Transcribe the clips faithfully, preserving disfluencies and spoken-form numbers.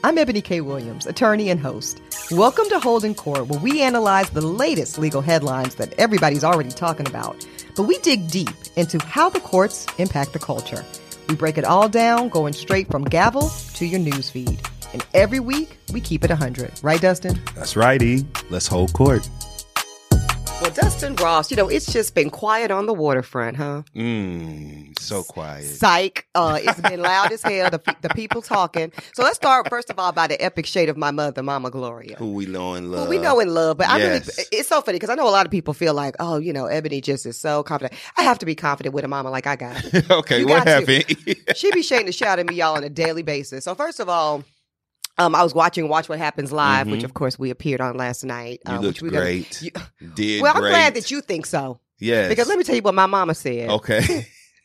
I'm Ebony K. Williams, attorney and host. Welcome to Holding Court, where we analyze the latest legal headlines that everybody's already talking about. But we dig deep into how the courts impact the culture. We break it all down, going straight from gavel to your newsfeed. And every week, we keep it one hundred. Right, Dustin? That's right, E. Let's hold court. Well, Dustin Ross, you know, it's just been quiet on the waterfront, huh? Mmm, so quiet. Psych. Uh, it's been loud as hell, the, the people talking. So let's start, first of all, by the epic shade of my mother, Mama Gloria. Who we know and love. Who we know and love. But I Yes. really, it's so funny because I know a lot of people feel like, oh, you know, Ebony just is so confident. I have to be confident with a mama like I got. Okay, You what got to. happened? She be shaking the shit out of me, y'all, on a daily basis. So first of all, Um, I was watching Watch What Happens Live, Mhm. which of course we appeared on last night. You um, looked which we gotta- great. you- Did well, I'm great. glad that you think so. Yes. Because let me tell you what my mama said. Okay.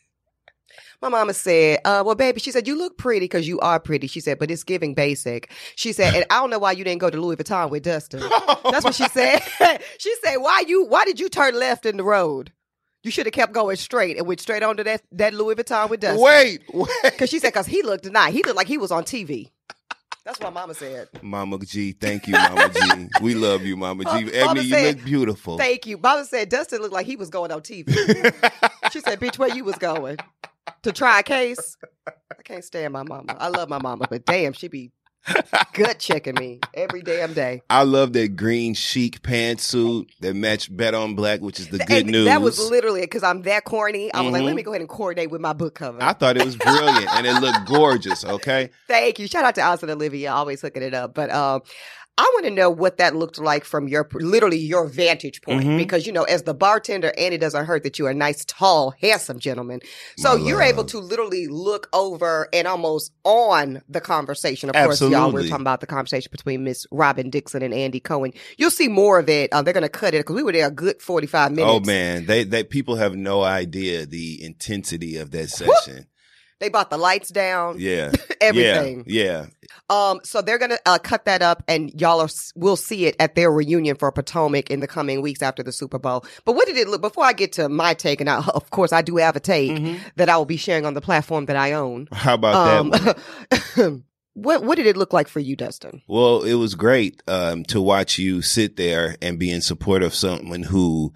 My mama said, uh, well, baby, she said, you look pretty because you are pretty. She said, but it's giving basic. She said, and I don't know why you didn't go to Louis Vuitton with Dustin. That's what she said. She said, why you, why did you turn left in the road? You should have kept going straight and went straight onto that, that Louis Vuitton with Dustin. Wait, wait. Because she said, because he looked nice. He looked like he was on T V. That's what mama said. Mama G, thank you, Mama G. We love you, Mama G. Mama Ebony, you said, look beautiful. Thank you. Mama said Dustin looked like he was going on T V. She said, bitch, where you was going? To try a case? I can't stand my mama. I love my mama, but damn, she be gut checking me every damn day. I love that green chic pantsuit that matched Bet on Black, which is the good And news. that was literally because I'm that corny. I was like, Mhm. let me go ahead and coordinate with my book cover. I thought it was brilliant and it looked gorgeous, okay? Thank you. Shout out to Allison and Olivia, always hooking it up. But um, I want to know what that looked like from your, literally your vantage point. Mhm. Because, you know, as the bartender, and it doesn't hurt that you are a nice, tall, handsome gentleman. So My you're love. able to literally look over and almost on the conversation. Of course, y'all, we're Absolutely. talking about the conversation between Miss Robin Dixon and Andy Cohen. You'll see more of it. Uh, they're going to cut it because we were there a good forty-five minutes. Oh man, they they people have no idea the intensity of that session. They brought the lights down, Yeah. everything. Yeah. Um, so they're gonna uh, cut that up, and y'all are, will see it at their reunion for Potomac in the coming weeks after the Super Bowl. But what did it look? Before I get to my take, and I, of course I do have a take Mhm. that I will be sharing on the platform that I own. How about Um, that one? what what did it look like for you, Dustin? Well, it was great um, to watch you sit there and be in support of someone who,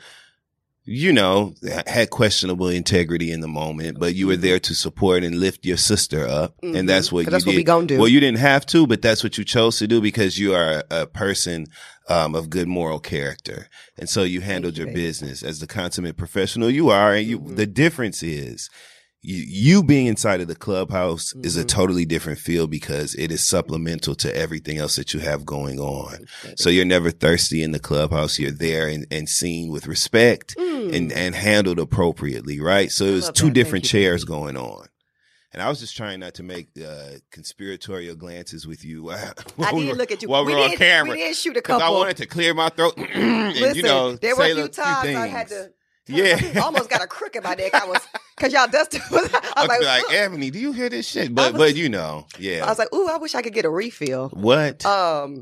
you know, had questionable integrity in the moment, but you were there to support and lift your sister up. Mhm. And that's what 'Cause you that's did. what we gonna do. Well, you didn't have to, but that's what you chose to do because you are a, a person um, of good moral character. And so you handled you, your baby. business as the consummate professional you are. And you, Mhm. the difference is, You, you being inside of the clubhouse is a Mhm. totally different feel because it is supplemental to everything else that you have going on. So you're never thirsty in the clubhouse. You're there and, and seen with respect Mm. and, and handled appropriately, right? So it was love two that. different Thank you, chairs baby. going on. And I was just trying not to make uh, conspiratorial glances with you. while I we did were- look at you. while we we were on did, camera. We did shoot a Because couple. I wanted to clear my throat and, Listen, you know, there were say a few a few times things. I had to. Yeah. I almost got a crook in my neck. I was because y'all Dustin was. I I was was like, like, Ebony, do you hear this shit? But, was- but you know, yeah. I was like, ooh, I wish I could get a refill. What? Um,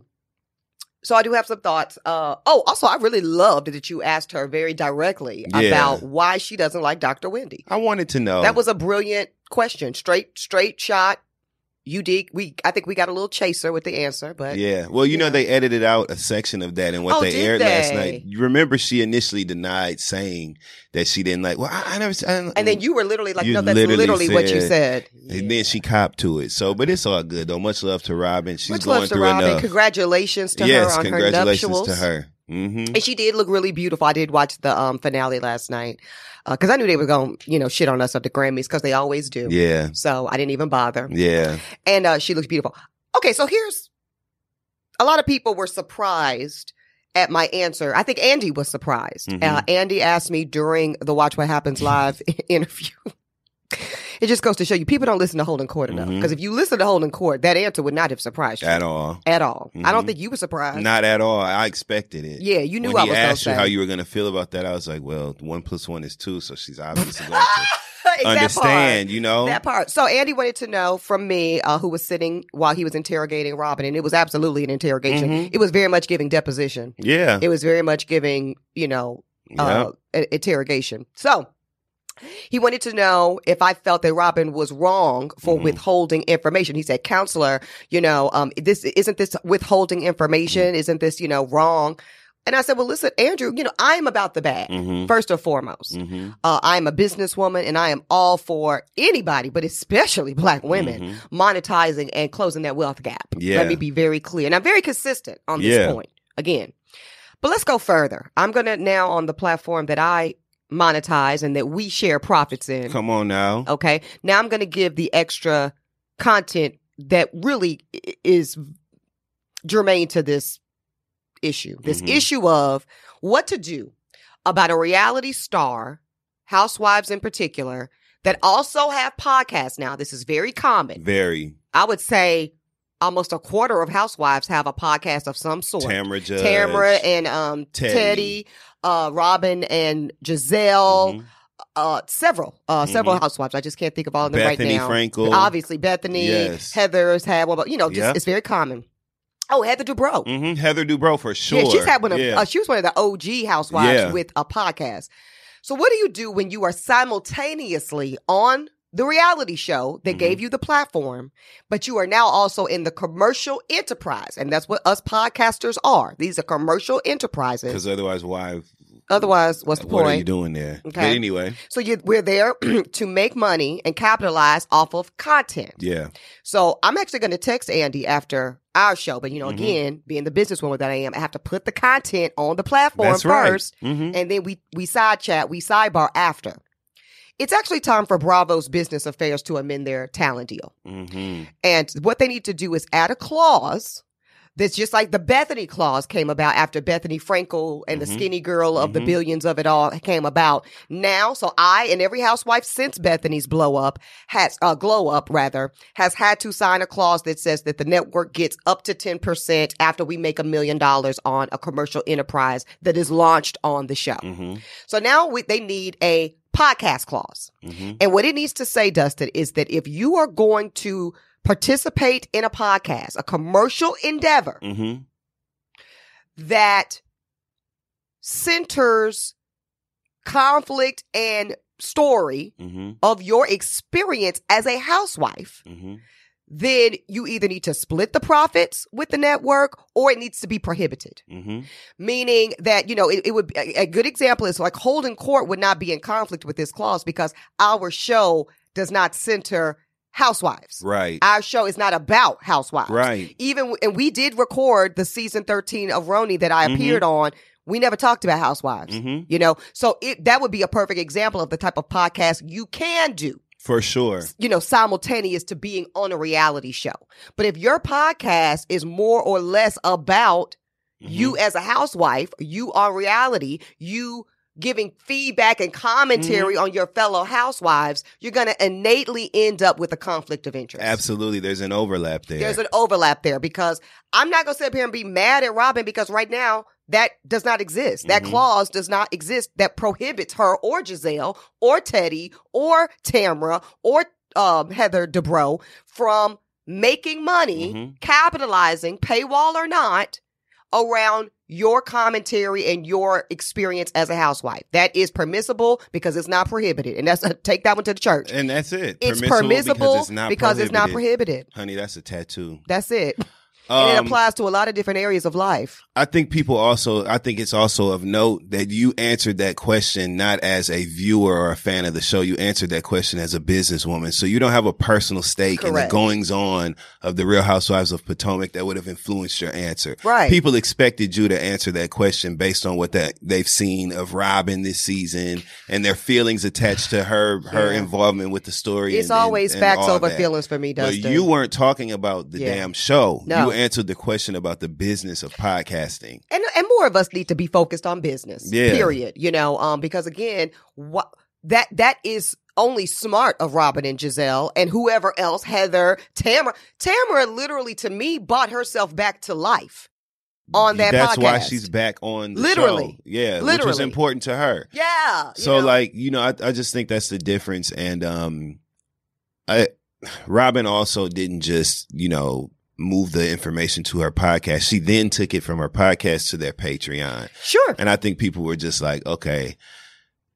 so I do have some thoughts. Uh, oh, also, I really loved that you asked her very directly Yeah. about why she doesn't like Doctor Wendy. I wanted to know. That was a brilliant question. Straight, straight shot. You did. We, I think we got a little chaser with the answer, but Yeah. Well, you you know, know. they edited out a section of that and what Oh, they did aired last they? night. You remember she initially denied saying that she didn't like, well, I, I never I, and then you were literally like, You no, that's literally literally, what you said- said. And then she copped to it. So, but it's all good though. Much love to Robin. She's Much going love to through Robin. enough. Congratulations to yes, her on her congratulations nuptials. to her. Mm-hmm. And she did look really beautiful. I did watch the um, finale last night because I knew they were going to, you know, shit on us at the Grammys because they always do. Yeah. So I didn't even bother. Yeah. And uh, she looks beautiful. Okay, so here's a lot of people were surprised at my answer. I think Andy was surprised. Mhm. Uh, Andy asked me during the Watch What Happens Live interview. It just goes to show you people don't listen to Holding Court enough. Mhm. Because if you listen to Holding Court, that answer would not have surprised you At all. at all. I don't Mhm. think you were surprised. Not at all. I expected it. Yeah, you knew when I he was going to asked you say. how you were going to feel about that, I was like, well, one plus one is two, so she's obviously going to That part. understand, you know? That part. So Andy wanted to know from me, uh, who was sitting while he was interrogating Robin, and it was absolutely an interrogation. Mhm. It was very much giving deposition. Yeah. It was very much giving, you know, uh, Yep. a- interrogation. So He wanted to know if I felt that Robin was wrong for mm-hmm. withholding information. He said, counselor, you know, um, this isn't this withholding information? Mm-hmm. Isn't this, you know, wrong? And I said, well, listen, Andrew, you know, I am about the bag, mm-hmm. first and foremost. Mm-hmm. Uh, I am a businesswoman and I am all for anybody, but especially Black women, mm-hmm. monetizing and closing that wealth gap. Yeah. Let me be very clear. And I'm very consistent on this yeah. point, again. But let's go further. I'm going to now on the platform that I monetize and that we share profits in. Come on now. Okay. Now I'm going to give the extra content that really is germane to this issue. This mm-hmm. issue of what to do about a reality star, housewives in particular, that also have podcasts now. This is very common. Very. I would say almost a quarter of housewives have a podcast of some sort. Tamra Judge. Tamra and um, Teddi. Teddi Uh, Robin and Giselle, mm-hmm. uh, several, uh, mm-hmm. several housewives. I just can't think of all of them Bethany right now. Frankel. Obviously, Bethany, yes. Heather's had one, but you know, just, yep. it's very common. Oh, Heather Dubrow. Mm-hmm. Heather Dubrow for sure. Yeah, she's had one of, yeah. uh, she was one of the O G housewives yeah. with a podcast. So what do you do when you are simultaneously on the reality show that mm-hmm. gave you the platform, but you are now also in the commercial enterprise? And that's what us podcasters are. These are commercial enterprises. Because otherwise, why? Otherwise, what's the what point? What are you doing there? Okay. But anyway. So you, we're there to make money and capitalize off of content. Yeah. So I'm actually going to text Andy after our show. But, you know, mm-hmm. again, being the businesswoman that I am, I have to put the content on the platform That's first. Right. Mm-hmm. And then we, we side chat, we sidebar after. It's actually time for Bravo's Business Affairs to amend their talent deal. Mm-hmm. And what they need to do is add a clause that's just like the Bethany clause came about after Bethany Frankel and mm-hmm. the skinny girl of mm-hmm. the billions of it all came about. Now, so I and every housewife since Bethany's blow up has uh, glow up rather has had to sign a clause that says that the network gets up to ten percent after we make a million dollars on a commercial enterprise that is launched on the show. Mm-hmm. So now we, they need a podcast clause. Mm-hmm. And what it needs to say, Dustin, is that if you are going to participate in a podcast, a commercial endeavor mm-hmm. that centers conflict and story mm-hmm. of your experience as a housewife, mm-hmm. then you either need to split the profits with the network or it needs to be prohibited. Mm-hmm. Meaning that, you know, it, it would be a, a good example is like Holding Court would not be in conflict with this clause because our show does not center housewives. Right. Our show is not about housewives. Right. Even, and we did record the season thirteen of Roni that I mm-hmm. appeared on. We never talked about housewives, mm-hmm. you know? So it, that would be a perfect example of the type of podcast you can do. For sure. You know, simultaneous to being on a reality show. But if your podcast is more or less about mm-hmm. you as a housewife, you on reality, you giving feedback and commentary mm-hmm. on your fellow housewives, you're going to innately end up with a conflict of interest. Absolutely. There's an overlap there. There's an overlap there because I'm not going to sit up here and be mad at Robin because right now that does not exist. That mm-hmm. clause does not exist that prohibits her or Giselle or Teddi or Tamra or um, Heather Dubrow from making money, mm-hmm. capitalizing, paywall or not, around your commentary and your experience as a housewife. That is permissible because it's not prohibited. And that's a, take that one to the church. And that's it. It's permissible, permissible because, it's not, because it's not prohibited. Honey, that's a tattoo. That's it. Um, and it applies to a lot of different areas of life. I think people also, I think it's also of note that you answered that question not as a viewer or a fan of the show. You answered that question as a businesswoman. So you don't have a personal stake Correct. in the goings on of the Real Housewives of Potomac that would have influenced your answer. Right. People expected you to answer that question based on what that they've seen of Robin this season and their feelings attached to her, her yeah. involvement with the story. It's and, always and, facts and over that. feelings for me, Dustin. But you weren't talking about the yeah. damn show. No. You answered the question about the business of podcasting. And and more of us need to be focused on business. Yeah. Period. You know, um, because again, what that that is only smart of Robin and Giselle and whoever else, Heather, Tamra. Tamra literally to me bought herself back to life on that That's podcast. why she's back on the literally. show. Yeah. Literally. Which was important to her. Yeah. So you know? like, you know, I, I just think that's the difference. And um I Robin also didn't just, you know, move the information to her podcast. She then took it from her podcast to their Patreon. Sure. And I think people were just like, okay.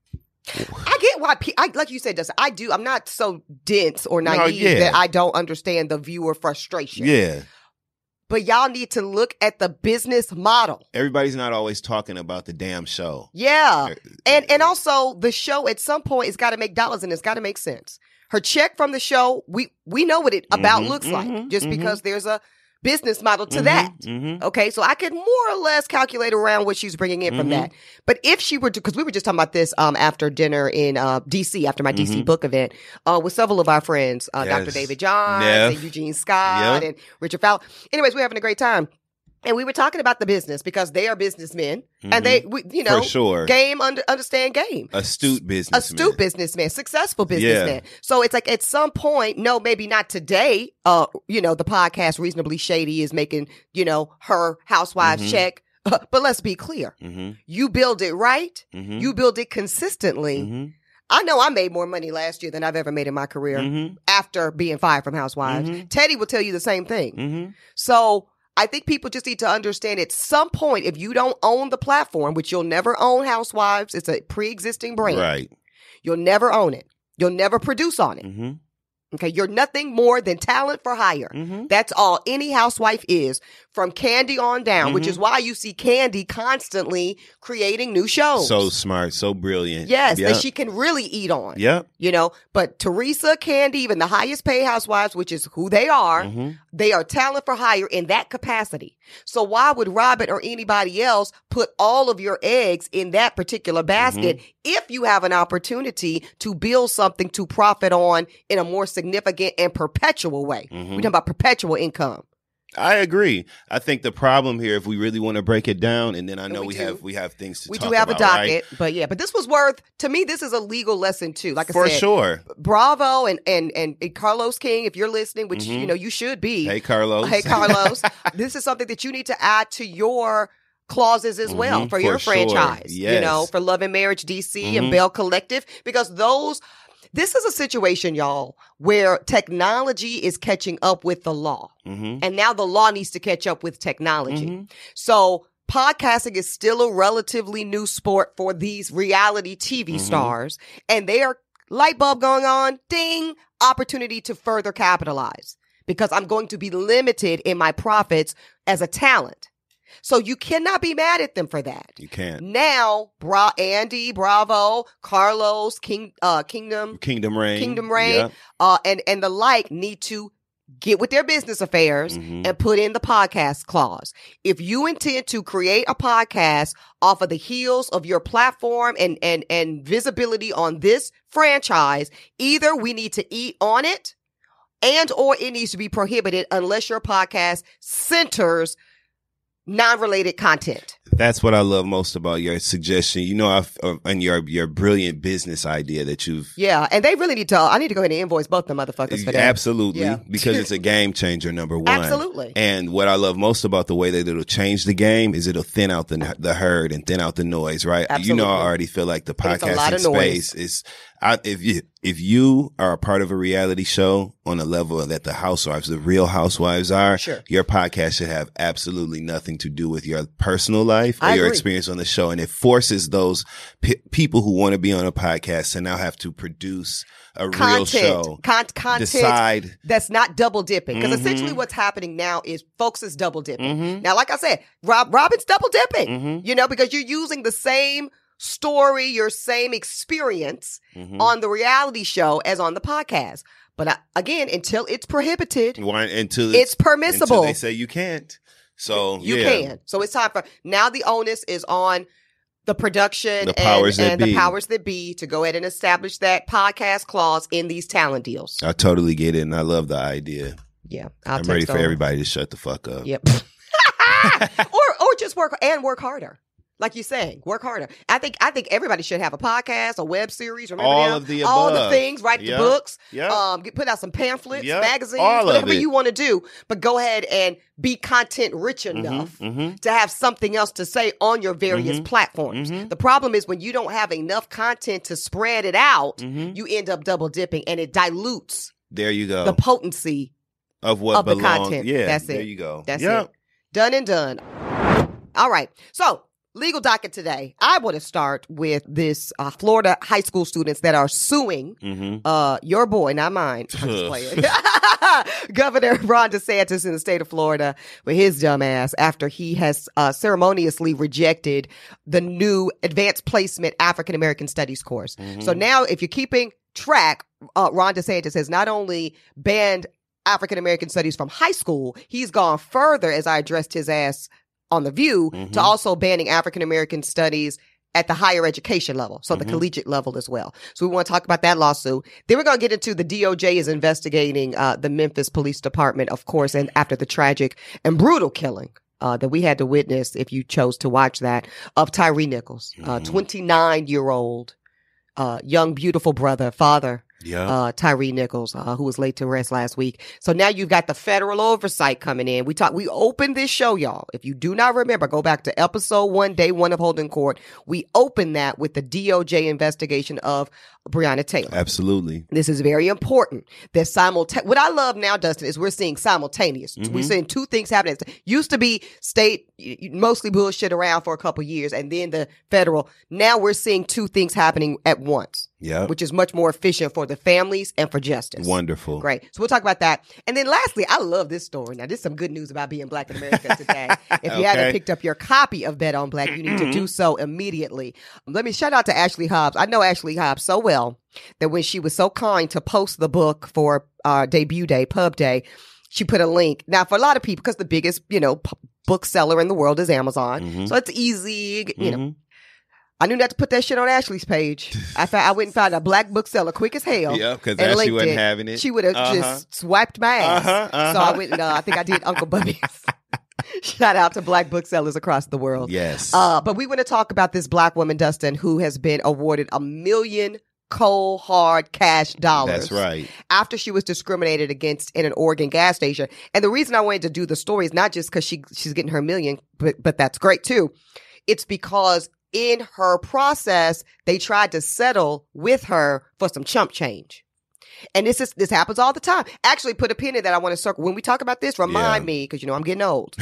I get why, pe- I, like you said, Dustin, I do. I'm not so dense or naive No, yeah. that I don't understand the viewer frustration. Yeah. But y'all need to look at the business model. Everybody's not always talking about the damn show. Yeah. And and also the show at some point it's got to make dollars and it's got to make sense. Her check from the show, we we know what it about Mm-hmm, looks mm-hmm, like just mm-hmm. because there's a business model to Mhm, that. mhm. Okay, so I could more or less calculate around what she's bringing in from Mhm. that. But if she were to, because we were just talking about this um, after dinner in uh, D C, after my D C Mhm. book event, uh, with several of our friends, uh, Doctor Yes. David Johns Neff. and Eugene Scott Yep. and Richard Fowler. Anyways, we're having a great time. And we were talking about the business because they are businessmen and they, we, you know, For sure. game, under, understand game. Astute businessman. Astute businessman, successful businessman. So it's like at some point, no, maybe not today. Uh, you know, the podcast Reasonably Shady is making, you know, her housewives Mhm. check. But let's be clear. Mm-hmm. You build it right. Mm-hmm. You build it consistently. Mm-hmm. I know I made more money last year than I've ever made in my career Mm-hmm. after being fired from Housewives. Mhm. Teddy will tell you the same thing. Mm-hmm. So I think people just need to understand at some point, if you don't own the platform, which you'll never own Housewives, it's a pre-existing brand. Right. You'll never own it. You'll never produce on it. Mm-hmm. Okay. You're nothing more than talent for hire. Mm-hmm. That's all any housewife is from Candy on down, which Mhm. is why you see Candy constantly creating new shows. So smart, so brilliant. Yes, Yep. that she can really eat on. Yep. You know, but Teresa, Candy, even the highest paid housewives, which is who they are, Mhm. they are talent for hire in that capacity. So why would Robin or anybody else put all of your eggs in that particular basket Mm-hmm. if you have an opportunity to build something to profit on in a more significant and perpetual way? Mhm. We're talking about perpetual income. I agree. I think the problem here, if we really want to break it down, and then I And know we we, do. have we have things to We talk do have about, a docket, right? but yeah, but this was worth, to me, this is a legal lesson too. Like I For said, sure. bravo and, and, and, and Carlos King, if you're listening, which, Mhm. you know, you should be. Hey, Carlos. Hey, Carlos. This is something that you need to add to your clauses as well Mhm, for for your sure. franchise, you Yes. know, for Love and Marriage D C and Mhm. Bell Collective, because those, this is a situation, y'all, where technology is catching up with the law. Mm-hmm. And now the law needs to catch up with technology. Mhm. So podcasting is still a relatively new sport for these reality T V Mhm. stars. And they are light bulb going on, ding, opportunity to further capitalize because I'm going to be limited in my profits as a talent. So you cannot be mad at them for that. You can't. Now, Bra- Andy, Bravo, Carlos, King, uh, Kingdom, Kingdom Reign. Kingdom Reign, Yep. uh, and, and the like need to get with their business affairs Mhm. and put in the podcast clause. If you intend to create a podcast off of the heels of your platform and, and, and visibility on this franchise, either we need to eat on it and or it needs to be prohibited unless your podcast centers non-related content. That's what I love most about your suggestion. You know, I've, uh, and your your brilliant business idea that you've Yeah, and they really need to, I need to go ahead and invoice both the motherfuckers for that. absolutely Yeah. because it's a game changer. Number one, Absolutely. And what I love most about the way that it'll change the game is it'll thin out the the herd and thin out the noise. Right? You know, I Absolutely. already feel like the It's a lot podcasting of noise. space is. I, if you if you are a part of a reality show on a level that the housewives, the Real Housewives are, Sure. your podcast should have absolutely nothing to do with your personal life or I your agree. experience on the show, and it forces those pe- people who want to be on a podcast to now have to produce a real Content, show. Con- content Decide. that's not double dipping. Because Mhm. essentially what's happening now is folks is double dipping. Mhm. Now, like I said, Rob Robin's double dipping, Mhm. you know, because you're using the same story, your same experience Mhm. on the reality show as on the podcast. But uh, again, until it's prohibited, Why, until it's permissible. Until they say you can't. So You yeah. can. So it's time for, now the onus is on the production The powers and, that and the be. powers that be to go ahead and establish that podcast clause in these talent deals. I totally get it, and I love the idea. Yeah. I'll I'm ready text for over. everybody to shut the fuck up. Yep. or or just work and work harder. Like you're saying, work harder. I think I think everybody should have a podcast, a web series, remember All now? of the all the above. things, write Yep. the books, Yep. um, get, put out some pamphlets, Yep. magazines, All of whatever it. you want to do. But go ahead and be content rich enough Mm-hmm. to have something else to say on your various Mhm. platforms. Mhm. The problem is when you don't have enough content to spread it out, Mhm. you end up double dipping, and it dilutes There you go. the potency of what of the belongs. content. Yeah, That's there it. you go. That's Yep. it. Done and done. All right. So legal docket today. I want to start with this uh, Florida high school students that are suing Mm-hmm. uh, your boy, not mine. I'm just playing. Governor Ron DeSantis in the state of Florida with his dumb ass after he has uh, ceremoniously rejected the new advanced placement African American studies course. Mm-hmm. So now, if you're keeping track, uh, Ron DeSantis has not only banned African American studies from high school, he's gone further, as I addressed his ass on The View, Mm-hmm. to also banning African American studies at the higher education level, so the Mhm. collegiate level as well. So we want to talk about that lawsuit. Then we're going to get into the D O J is investigating uh, the Memphis Police Department, of course, and after the tragic and brutal killing uh, that we had to witness, if you chose to watch that, of Tyree Nichols, uh, Mhm. twenty-nine-year-old uh, young, beautiful brother, father, Yeah. uh, Tyree Nichols, uh, who was laid to rest last week. So now you've got the federal oversight coming in. We talk, we opened this show, y'all. If you do not remember, go back to episode one, day one of Holding Court. We opened that with the D O J investigation of Breonna Taylor. Absolutely. This is very important. That simultaneous. What I love now, Dustin, is we're seeing simultaneous. Mhm. We're seeing two things happening. Used to be state y- y- mostly bullshit around for a couple years, and then the federal. Now we're seeing two things happening at once, Yeah. which is much more efficient for the families and for justice. Wonderful. Great. So we'll talk about that. And then lastly, I love this story. Now, there's some good news about being Black in America today. If you Okay. haven't picked up your copy of Bet on Black, you need to do so immediately. Let me shout out to Ashley Hobbs. I know Ashley Hobbs so well that when she was so kind to post the book for uh, debut day, pub day, she put a link. Now, for a lot of people, because the biggest, you know, p- bookseller in the world is Amazon. Mhm. So it's easy, you know. Mhm. I knew not to put that shit on Ashley's page. I found, I went and found a Black bookseller quick as hell. Yeah, because and Ashley linked wasn't it. having it. She would have Uh-huh. just swiped my ass. Uh-huh, uh-huh. So I went and uh, I think I did Uncle Bubby's. Shout out to Black booksellers across the world. Yes. Uh, but we want to talk about this Black woman, Dustin, who has been awarded a million cold, hard cash dollars. That's right. After she was discriminated against in an Oregon gas station. And the reason I wanted to do the story is not just because she she's getting her million, but but that's great too. It's because in her process, they tried to settle with her for some chump change. And this is this happens all the time. Actually, put a pin in that. I want to circle. When we talk about this, remind Yeah. me, because you know I'm getting old.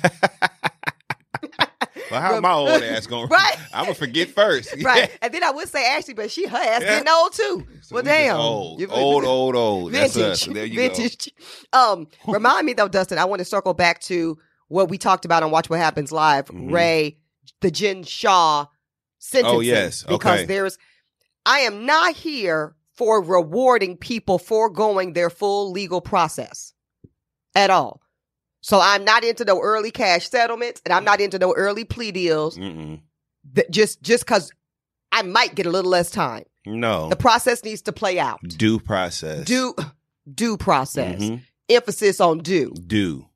Well, how my old ass going? Right. I'm gonna forget first. Right. And then I would say Ashley, but she her ass Yeah. getting old too. So well, we just damn. Old, You- old, old, old. That's Vintage. us. There you Vintage. Um, remind me though, Dustin, I want to circle back to what we talked about on Watch What Happens Live, Mhm. Ray, the Jen Shaw sentencing. Oh, yes. Because Okay. there's, I am not here for rewarding people foregoing their full legal process at all. So I'm not into no early cash settlements, and I'm not into no early plea deals. go. Mm-mm. That just just because I might get a little less time. No. The process needs to play out. Due process. Due due process. Mhm. Emphasis on due. Due.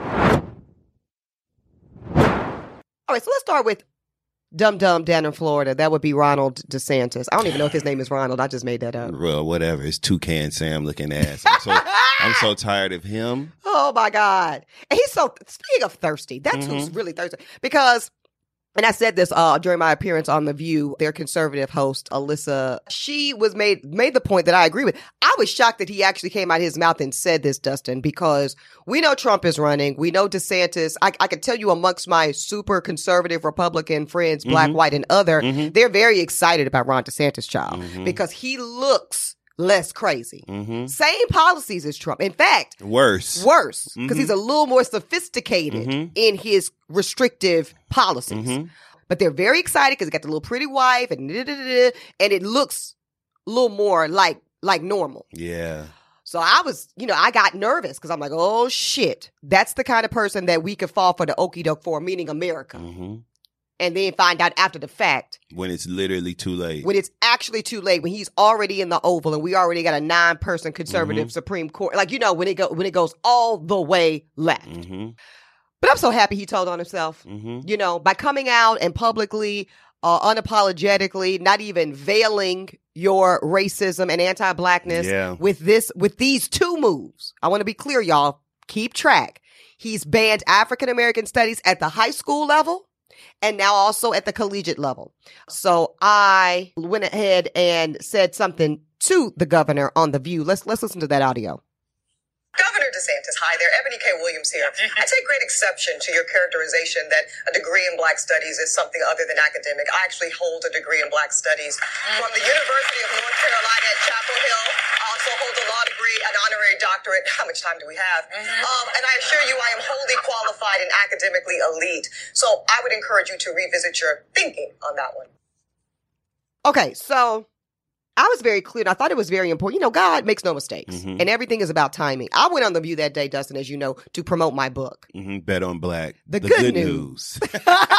All right, so let's start with Dum Dum down in Florida. That would be Ronald DeSantis. I don't even know if his name is Ronald. I just made that up. Well, whatever. It's Toucan Sam looking ass. I'm so, I'm so tired of him. Oh my God. And he's so, speaking of thirsty, that's who's really thirsty. Because, and I said this uh, during my appearance on The View, their conservative host, Alyssa, she was made, made the point that I agree with. I was shocked that he actually came out of his mouth and said this, Dustin, because we know Trump is running. We know DeSantis. I, I can tell you amongst my super conservative Republican friends, black, white, and other, Mhm. they're very excited about Ron DeSantis, child, Mhm. because he looks less crazy. Mm-hmm. Same policies as Trump. In fact, Worse. worse because Mhm. he's a little more sophisticated Mhm. in his restrictive policies. Mhm. But they're very excited because he got the little pretty wife and da-da-da-da, and it looks a little more like like normal. Yeah. So I was, you know, I got nervous because I'm like, oh shit, that's the kind of person that we could fall for the okie doke for, meaning America, hmm and then find out after the fact When it's literally too late. when it's actually too late, when he's already in the Oval and we already got a nine-person conservative Mhm. Supreme Court, like you know when it go when it goes all the way left. hmm But I'm so happy he told on himself. hmm You know, by coming out and publicly, uh, unapologetically, not even veiling your racism and anti-blackness Yeah. with this, with these two moves. I want to be clear, y'all. Keep track. He's banned African American studies at the high school level and now also at the collegiate level. So I went ahead and said something to the governor on The View. Let's let's listen to that audio. Governor DeSantis. Hi there, Ebony K. Williams here. I take great exception to your characterization that a degree in Black Studies is something other than academic. I actually hold a degree in Black Studies from the University of North Carolina at Chapel Hill. I also hold a law degree, an honorary doctorate. How much time do we have? Mm-hmm. Um, and I assure you I am wholly qualified and academically elite. So I would encourage you to revisit your thinking on that one. Okay, so I was very clear. And I thought it was very important. You know, God makes no mistakes, mm-hmm. and everything is about timing. I went on The View that day, Dustin, as you know, to promote my book. Mm-hmm. Bet on Black. The, the good, good news. news.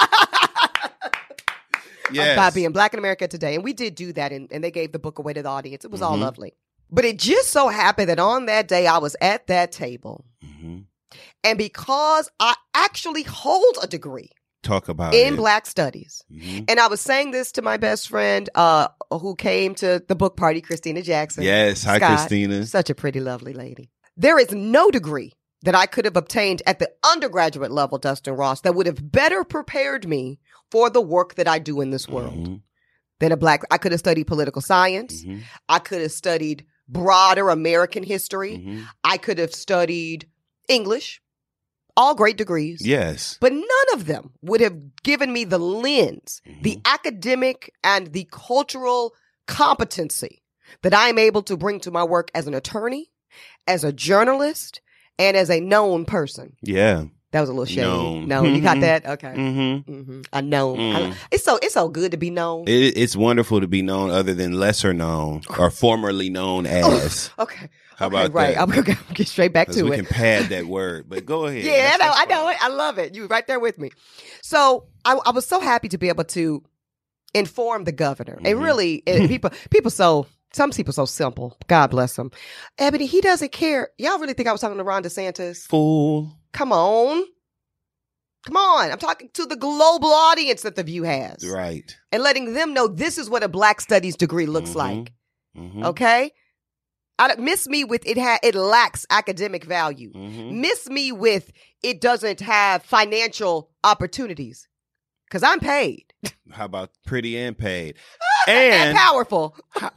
Yes. About being Black in America today. And we did do that, and, and they gave the book away to the audience. It was mm-hmm. all lovely. But it just so happened that on that day, I was at that table. Mm-hmm. And because I actually hold a degree. Talk about in it. Black Studies. Mm-hmm. And I was saying this to my best friend uh, who came to the book party, Christina Jackson. Yes. Hi, Scott, Christina. Such a pretty, lovely lady. There is no degree that I could have obtained at the undergraduate level, Dustin Ross, that would have better prepared me for the work that I do in this world mm-hmm. than a Black. I could have studied political science. Mm-hmm. I could have studied broader American history. Mm-hmm. I could have studied English. All great degrees. Yes. But none of them would have given me the lens, mm-hmm. the academic and the cultural competency that I am able to bring to my work as an attorney, as a journalist, and as a known person. Yeah. That was a little shady. Known. No, you got that? Okay. Mm-hmm. Mm-hmm. I know. Mm. I, it's so it's so good to be known. It, it's wonderful to be known other than lesser known or formerly known as. Okay. How okay, about right. that? I'm going to get straight back to we it. We can pad that word, but go ahead. Yeah, that's, I know. I know it. I love it. You were right there with me. So I, I was so happy to be able to inform the governor. Mm-hmm. And really, and people, people so, some people so simple. God bless them. Ebony, he doesn't care. Y'all really think I was talking to Ron DeSantis? Fool. Come on. Come on. I'm talking to the global audience that The View has. Right. And letting them know this is what a Black Studies degree looks mm-hmm. like. Mm-hmm. Okay? I don't, miss me with it ha- it lacks academic value. Mm-hmm. Miss me with it doesn't have financial opportunities. Because I'm paid. How about pretty and paid? and, and powerful. How,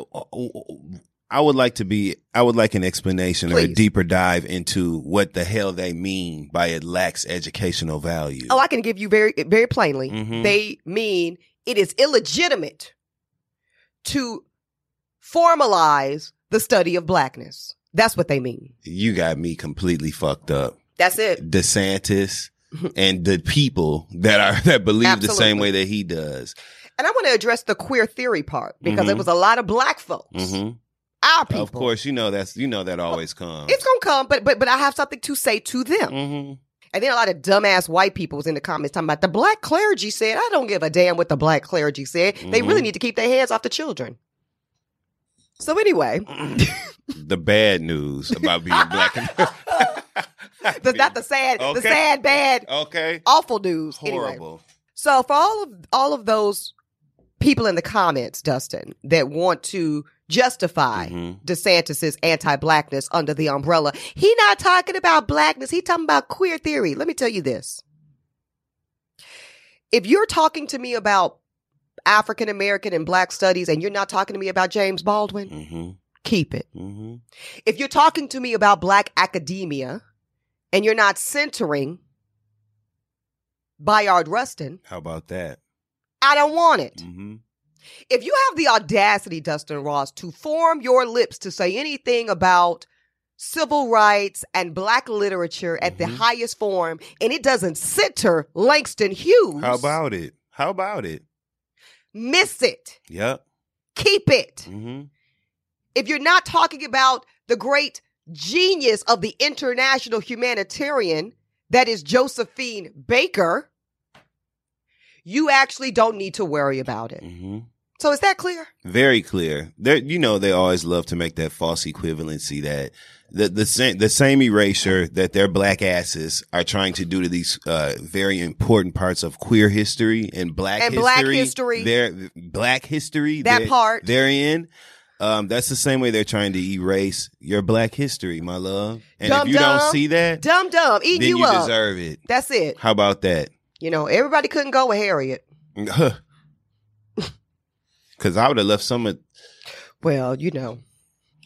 I would like to be, I would like an explanation Please. or a deeper dive into what the hell they mean by it lacks educational value. Oh, I can give you very, very plainly. Mm-hmm. They mean it is illegitimate to formalize the study of Blackness. That's what they mean. You got me completely fucked up. That's it. DeSantis and the people that are that believe Absolutely. the same way that he does. And I want to address the queer theory part because mm-hmm. it was a lot of Black folks. Mm-hmm. Our people. Of course, you know that's you know that always comes. It's gonna come, but but but I have something to say to them. Mm-hmm. And then a lot of dumbass white people was in the comments talking about the Black clergy said. I don't give a damn what the Black clergy said. Mm-hmm. They really need to keep their hands off the children. So anyway, the bad news about being Black. That's not the sad, okay. the sad, bad, okay, awful news. Horrible. Anyway, so for all of all of those people in the comments, Dustin, that want to justify mm-hmm. DeSantis's anti-Blackness under the umbrella, he not talking about Blackness. He talking about queer theory. Let me tell you this: if you're talking to me about African American and Black studies, and you're not talking to me about James Baldwin, mm-hmm. keep it. Mm-hmm. If you're talking to me about Black academia, and you're not centering Bayard Rustin, how about that? I don't want it. Mm-hmm. If you have the audacity, Dustin Ross, to form your lips to say anything about civil rights and Black literature at mm-hmm. the highest form, and it doesn't center Langston Hughes, how about it? How about it? Miss it. Yep. Keep it. Mm-hmm. If you're not talking about the great genius of the international humanitarian that is Josephine Baker, you actually don't need to worry about it. Mm-hmm. So is that clear? Very clear. There, you know, they always love to make that false equivalency that the the same the same erasure that their Black asses are trying to do to these uh, very important parts of queer history and Black and history. Black history, their Black history, that part therein. Um, that's the same way they're trying to erase your Black history, my love. And dumb, if you dumb, don't see that, dumb, dumb, eat then you, you up. deserve it. That's it. How about that? You know, everybody couldn't go with Harriet. Because I would have left some of... Well, you know.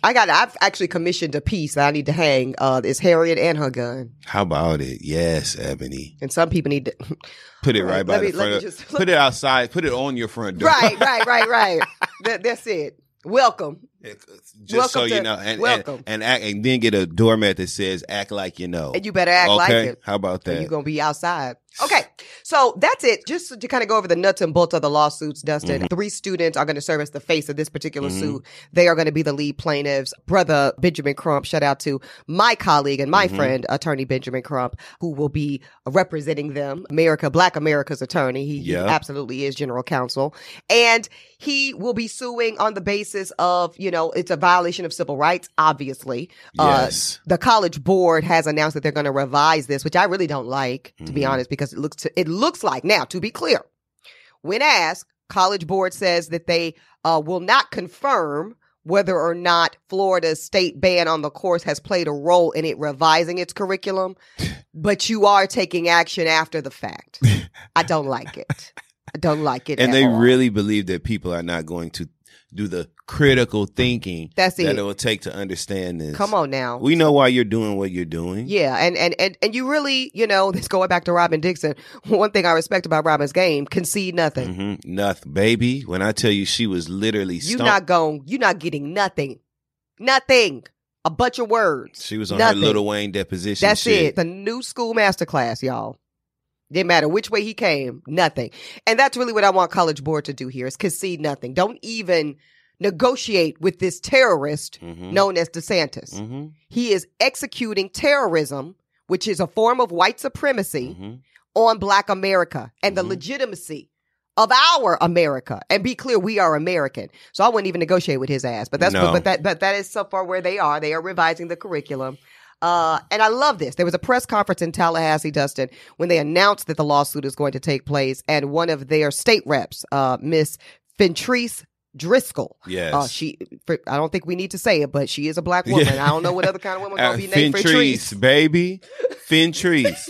I got. I've actually commissioned a piece that I need to hang. Uh, it's Harriet and her gun. How about it? Yes, Ebony. And some people need to put it right, right by me, the front. Of, just, put it outside. Put it on your front door. Right, right, right, right. that, that's it. Welcome. Just welcome so to, you know, and welcome. and and, act, and then get a doormat that says "Act like you know," and you better act okay? like it. How about that? You're gonna be outside. Okay, so that's it. Just to kind of go over the nuts and bolts of the lawsuits, Dustin. Mm-hmm. Three students are going to serve as the face of this particular mm-hmm. suit. They are going to be the lead plaintiffs. Brother Benjamin Crump, shout out to my colleague and my mm-hmm. friend, attorney Benjamin Crump, who will be representing them. America, Black America's attorney. He, yep. he absolutely is general counsel. And he will be suing on the basis of, you know, it's a violation of civil rights, obviously. Yes. Uh, the college board has announced that they're going to revise this, which I really don't like, to mm-hmm. be honest, because it looks to, it looks like, now, to be clear, when asked, College Board says that they uh, will not confirm whether or not Florida's state ban on the course has played a role in it revising its curriculum, but you are taking action after the fact. I don't like it. I don't like it. And at they all. really believe that people are not going to do the critical thinking That's it. that it will take to understand this. Come on now. We know why you're doing what you're doing. Yeah, and and and, and you really, you know, this going back to Robin Dixon, one thing I respect about Robin's game, concede nothing. Mm-hmm. Nothing. Baby, when I tell you she was literally You're stomp- not going, you're not getting nothing. Nothing. A bunch of words. She was on nothing. her Lil Wayne deposition That's shit. it. The new school masterclass, y'all. Didn't matter which way he came, nothing. And that's really what I want College Board to do here is concede nothing. Don't even negotiate with this terrorist mm-hmm. known as DeSantis. Mm-hmm. He is executing terrorism, which is a form of white supremacy, mm-hmm. on Black America and mm-hmm. the legitimacy of our America. And be clear, we are American. So I wouldn't even negotiate with his ass. But that's no. but that but that is so far where they are. They are revising the curriculum. Uh, and I love this. There was a press conference in Tallahassee, Dustin, when they announced that the lawsuit is going to take place. And one of their state reps, uh, Miss Fentrice Driscoll. Yes. Uh, she, for, I don't think we need to say it, but she is a Black woman. Yeah. I don't know what other kind of woman going to be uh, named Fentrice, Fentrice. baby. Fentrice.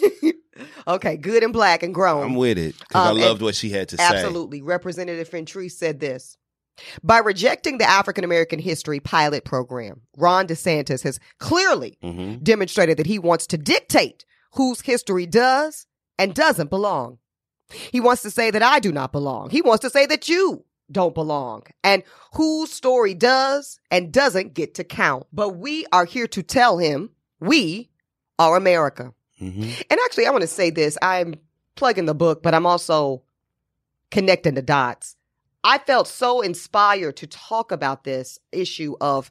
Okay, good and Black and grown. I'm with it because um, I loved what she had to absolutely. say. Absolutely. Representative Fentrice said this. By rejecting the African American History pilot program, Ron DeSantis has clearly mm-hmm. demonstrated that he wants to dictate whose history does and doesn't belong. He wants to say that I do not belong. He wants to say that you don't belong and whose story does and doesn't get to count. But we are here to tell him we are America. Mm-hmm. And actually, I want to say this. I'm plugging the book, but I'm also connecting the dots. I felt so inspired to talk about this issue of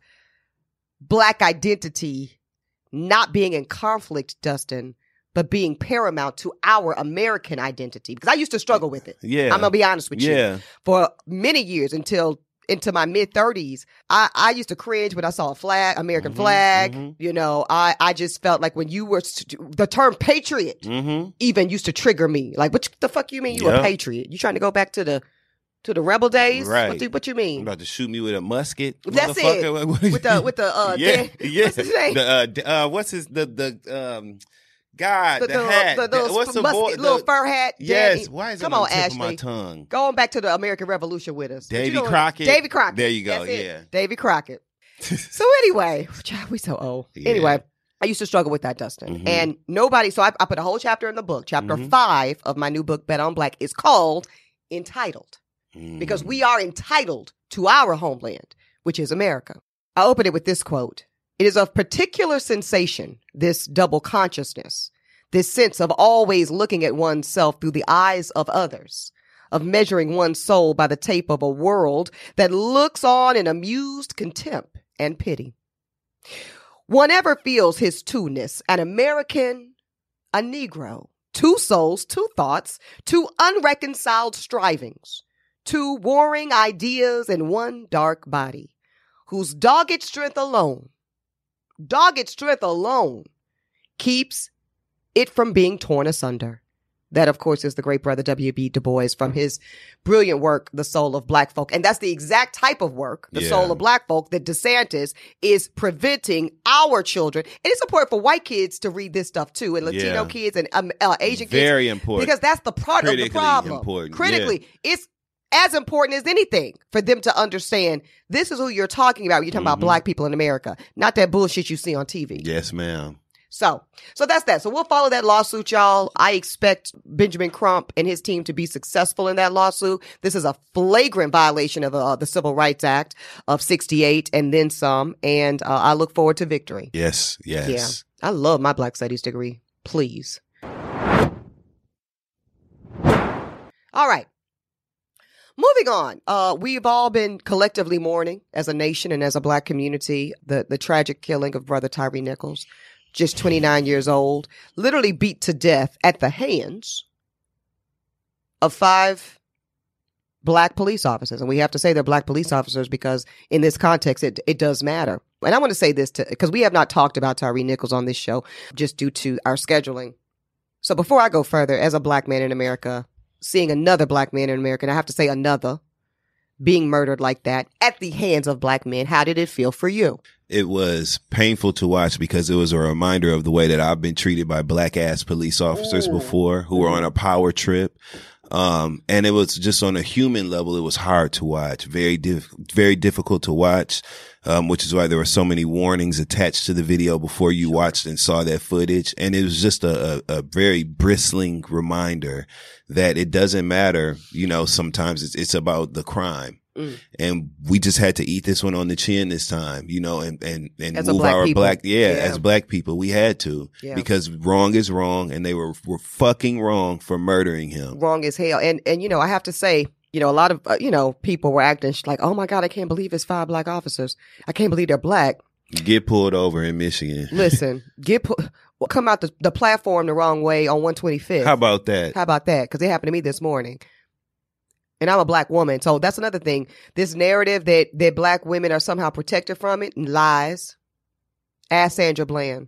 Black identity not being in conflict, Dustin, but being paramount to our American identity. Because I used to struggle with it. Yeah. I'm going to be honest with yeah. you. For many years until into my mid-thirties, I, I used to cringe when I saw a flag, American mm-hmm, flag. Mm-hmm. You know, I, I just felt like when you were, st- the term patriot mm-hmm. even used to trigger me. Like, what the fuck you mean you yep. a patriot? You trying to go back to the To the rebel days? Right. What, do, what you mean? You about to shoot me with a musket? That's it. With the, with the, uh, yeah, Dan, yeah. What's his name? The, uh, uh, what's his, the, the, um, God, the, the, the hat. The, the, the, what's the musket, boy, little the, fur hat. Yes. Danny. Why is it Come on on, the tip Ashley. of my tongue? Going back to the American Revolution with us. Davy you know, Crockett. Davy Crockett. There you go. That's it. Yeah. Davy Crockett. So anyway, we so old. Yeah. Anyway, I used to struggle with that, Dustin. Mm-hmm. And nobody, so I, I put a whole chapter in the book. Chapter mm-hmm. five of my new book, Bet on Black, is called Entitled. Mm. Because we are entitled to our homeland, which is America. I open it with this quote. It is of particular sensation, this double consciousness, this sense of always looking at oneself through the eyes of others, of measuring one's soul by the tape of a world that looks on in amused contempt and pity. One ever feels his two-ness, an American, a Negro, two souls, two thoughts, two unreconciled strivings, two warring ideas in one dark body, whose dogged strength alone, dogged strength alone keeps it from being torn asunder. That, of course, is the great brother W B Du Bois from his brilliant work, The Soul of Black Folk. And that's the exact type of work, The yeah. Soul of Black Folk, that DeSantis is preventing our children. And it's important for white kids to read this stuff, too, and Latino yeah. kids and um, uh, Asian Very kids. Very important. Because that's the part Critically of the problem. Important. Critically. Yeah. It's as important as anything for them to understand this is who you're talking about. You're talking mm-hmm. about black people in America, not that bullshit you see on T V. Yes, ma'am. So, so that's that. So we'll follow that lawsuit, y'all. I expect Benjamin Crump and his team to be successful in that lawsuit. This is a flagrant violation of uh, the Civil Rights Act of sixty-eight and then some. And uh, I look forward to victory. Yes, yes. Yeah. I love my Black Studies degree. Please. All right. Moving on, uh, we've all been collectively mourning as a nation and as a black community the, the tragic killing of Brother Tyree Nichols, just twenty-nine years old, literally beat to death at the hands of five black police officers. And we have to say they're black police officers because in this context, it, it does matter. And I want to say this to, because we have not talked about Tyree Nichols on this show just due to our scheduling. So before I go further, as a black man in America, seeing another black man in America, and I have to say another, being murdered like that at the hands of black men, how did it feel for you? It was painful to watch because it was a reminder of the way that I've been treated by black ass police officers Ooh. before who were on a power trip. Um, and it was just on a human level, it was hard to watch, very, diff- very difficult to watch. Um, which is why there were so many warnings attached to the video before you watched and saw that footage. And it was just a, a, a very bristling reminder that it doesn't matter. You know, sometimes it's, it's about the crime. Mm. And we just had to eat this one on the chin this time, you know, and, and, and as move black our people. black, yeah, yeah, as black people, we had to yeah. because wrong is wrong and they were, were fucking wrong for murdering him. Wrong as hell. And, and, you know, I have to say, you know, a lot of, uh, you know, people were acting sh- like, oh my God, I can't believe it's five black officers. I can't believe they're black. Get pulled over in Michigan. Listen, get pu- well, come out the, the platform the wrong way on one twenty-fifth. How about that? How about that? Because it happened to me this morning. And I'm a black woman. So that's another thing. This narrative that, that black women are somehow protected from it, lies. Ask Sandra Bland.